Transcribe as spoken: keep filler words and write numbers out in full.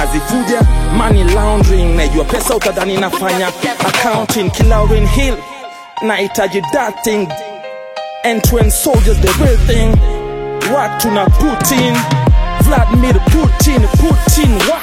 nazifuja. Money laundering, najua pesa utadhani nafanya accounting. Kilaurin Hill, nahitaji that thing. End-to-end soldiers, the real thing. What tuna Putin, Vladimir Putin, Putin, what?